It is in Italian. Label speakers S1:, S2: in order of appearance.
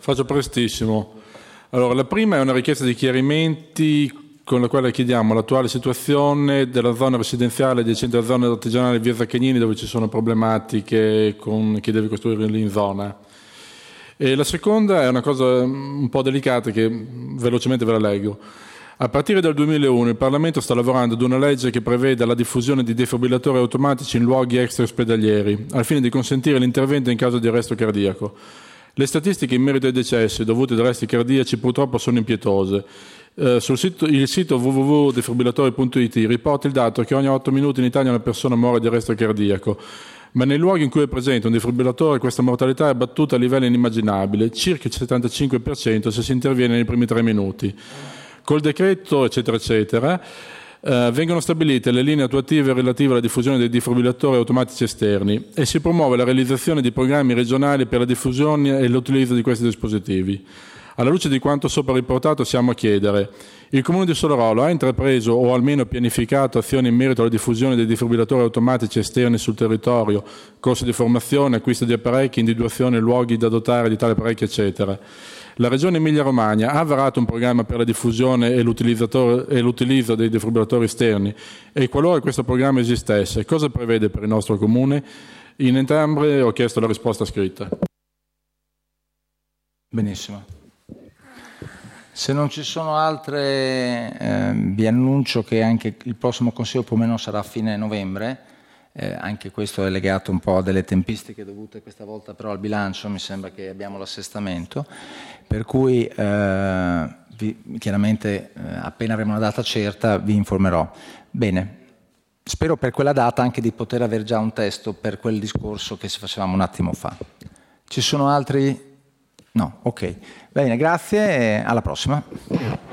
S1: Faccio prestissimo. Allora, la prima è una richiesta di chiarimenti con la quale chiediamo l'attuale situazione della zona residenziale dei centri della zona artigianale Via Zaccagnini, dove ci sono problematiche con chi deve costruire lì in zona. E la seconda è una cosa un po' delicata che velocemente ve la leggo. A partire dal 2001 il Parlamento sta lavorando ad una legge che prevede la diffusione di defibrillatori automatici in luoghi extraospedalieri, al fine di consentire l'intervento in caso di arresto cardiaco. Le statistiche in merito ai decessi dovuti ad arresti cardiaci purtroppo sono impietose. Il sito www.defibrillatori.it riporta il dato che ogni 8 minuti in Italia una persona muore di arresto cardiaco, ma nei luoghi in cui è presente un defibrillatore questa mortalità è battuta a livelli inimmaginabili, circa il 75% se si interviene nei primi 3 minuti. Col decreto, eccetera, eccetera, vengono stabilite le linee attuative relative alla diffusione dei defibrillatori automatici esterni e si promuove la realizzazione di programmi regionali per la diffusione e l'utilizzo di questi dispositivi. Alla luce di quanto sopra riportato siamo a chiedere: il Comune di Sollerolo ha intrapreso o almeno pianificato azioni in merito alla diffusione dei defibrillatori automatici esterni sul territorio, corsi di formazione, acquisto di apparecchi, individuazione luoghi da dotare di tali apparecchi, eccetera? La Regione Emilia-Romagna ha varato un programma per la diffusione e l'utilizzo dei defibrillatori esterni e qualora questo programma esistesse, cosa prevede per il nostro Comune? In entrambe ho chiesto la risposta scritta.
S2: Benissimo. Se non ci sono altre, vi annuncio che anche il prossimo Consiglio più o meno sarà a fine novembre. Anche questo è legato un po' a delle tempistiche dovute questa volta però al bilancio, mi sembra che abbiamo l'assestamento, per cui chiaramente appena avremo una data certa vi informerò. Bene, spero per quella data anche di poter aver già un testo per quel discorso che facevamo un attimo fa. Ci sono altri? No, ok. Bene, grazie e alla prossima.